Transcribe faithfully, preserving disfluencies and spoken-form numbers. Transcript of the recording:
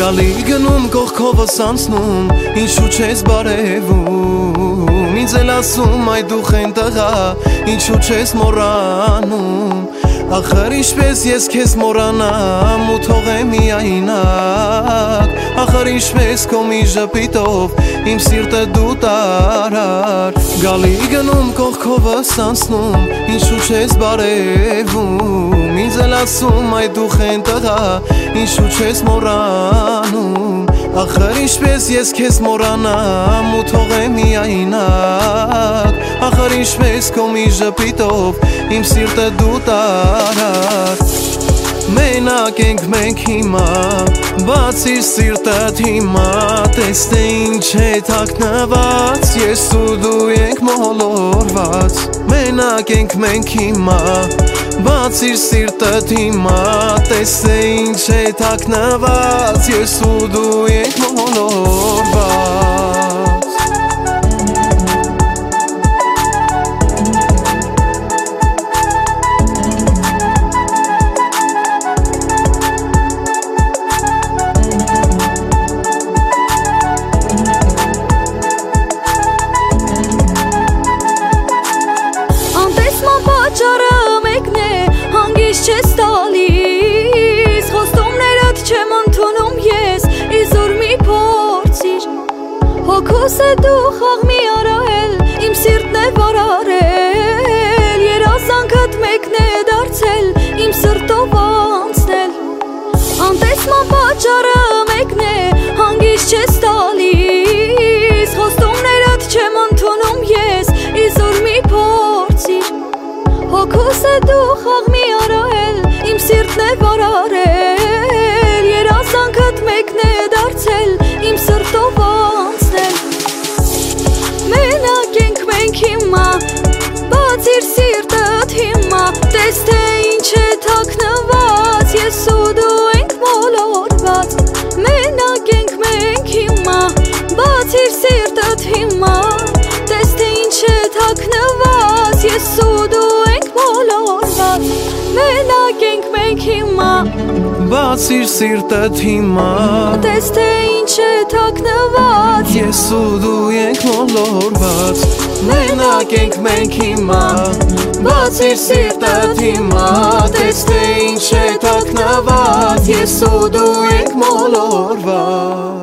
Գալի գնում կողքովս անցնում, ինչու չես բարևում, ինձ էլ ասում այ դու խեն տղա, ինչու չես մոռանում, ախր ինչպես ես քեզ մոռանամ ու թողեմ միայնակ, ախր ինչպես քո մի ժպիտով իմ սիրտը դու տարար, գալի գնում կողքովս անցնում, ինչու չես բարևում, ինձ էլ ասում այ դու խեն տղա, ինչու չես մոռանում, ախր ինչպես ես քեզ մոռանամ ու թողեմ միայնակ, ախր ինչպես քո մի ժպիտով իմ սիրտը դու տարար, մենակ ենք մենք հիմա, բացիր սիրտդ հիմա, տեսնե ինչ է թաքնված, ես ու դու ենք մոլորված, մենակ ենք մենք հիմա, բացիր սիրտդ հիմա, տեսնե ինչ է թաքնված, ես ու դու ենք մոլորված չես տալիս, խոստումներդ չեմ ընդունում ես, իզուր մի փորձիր, հոգուս է դու խաղ մի արել, իմ սիրտն է վարարել, երազանքդ մեկն է դարձել, իմ սրտով անցնել, անտեսման պատճառը մեկն է, հանգիստ չես տալիս, խոստումներդ չեմ ընդունում ես, իզուր մի փորձիր, հոգուս է դու խաղ մի արել, իմ սիրտն է վարարել, երազանքդ մեկն է դարձել, իմ սրտով անցնել, մենակ ենք մենք հիմա, բացիր սիրտդ հիմա, տես թե ինչ է թաքնված, ես ու դու ենք մոլորված, մենակ ենք մենք հիմա, բացիր սիրտդ հիմա, տես թե ինչ է թաքնված, ես ու դու մենակ ենք մենք հիմա, բացիր սիրտդ հիմա, տես թե ինչ է թաքնված, ես ու դու ենք մոլորված, մենակ ենք մենք հիմա, բացիր սիրտդ հիմա, տես թե ինչ է թաքնված, ես ու դու ենք մոլորված